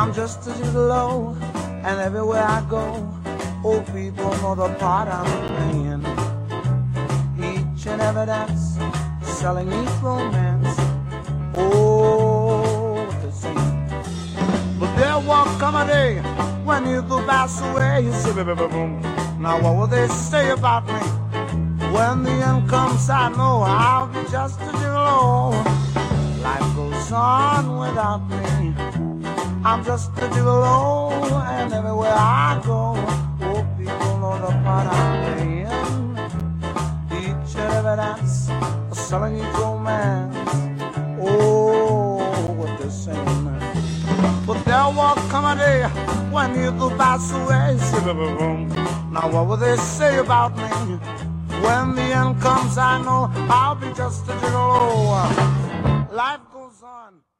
I'm just a gigolo, and everywhere I go, old people know the part I'm playing. Each and every dance, selling each romance. Oh, what to say. But there won't come a day when you go pass away. You say, boom. Now what will they say about me? When the end comes, I know I'll be just a gigolo. Life goes on without me. I'm just a gigolo, and everywhere I go, oh, people know the part I'm playing. Each and every dance, selling each romance. Oh, what they're saying. But there will come a day when you will pass away. Now what will they say about me? When the end comes, I know I'll be just a gigolo. Life goes on.